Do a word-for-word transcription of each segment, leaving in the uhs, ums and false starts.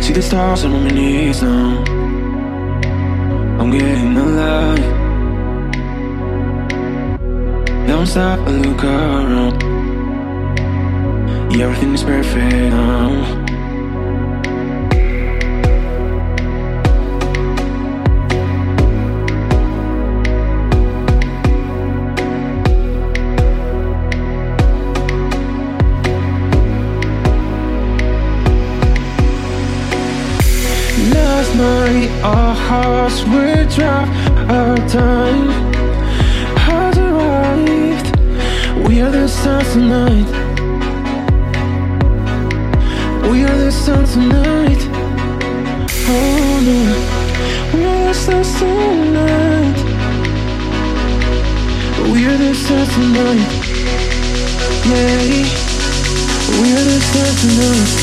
See the stars on my knees now. I'm getting alive. Don't stop or look around. Yeah, everything is perfect now. Last night our hearts were dry, our time has arrived. We are the stars tonight. We are the stars tonight. Oh no, we are the stars tonight. We are the stars tonight. Yeah, we are the stars tonight.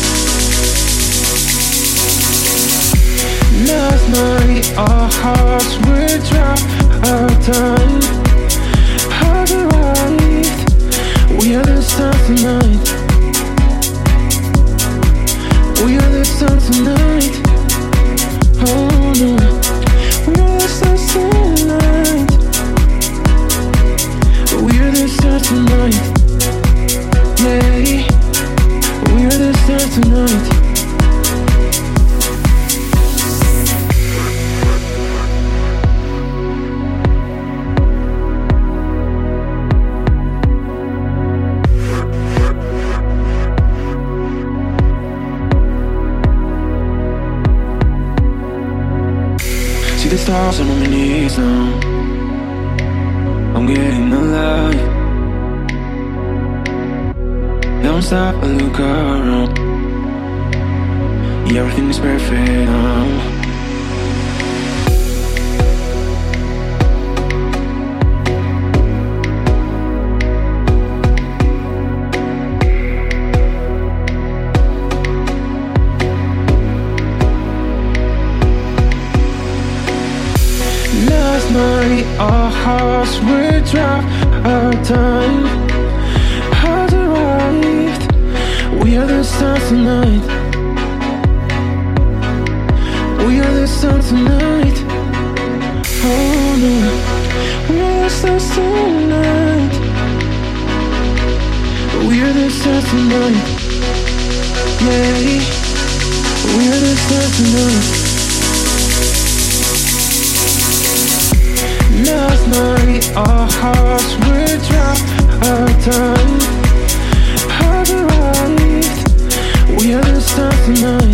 Last night our hearts were dry, our time has arrived. We are the stars tonight. We are the stars tonight. Oh no, we are the stars tonight. We are the stars tonight. Yeah, we are the stars tonight. See the stars on my knees now. I'm getting alive. Don't stop or look around. Yeah, everything is perfect now. Last night our hearts were dry, our time has arrived. We are the stars tonight. We are the stars tonight. Oh no, we are the stars tonight. We are the stars tonight. Yeah, we are the stars tonight. Last night our hearts were dry, our time has arrived. We are the stars tonight.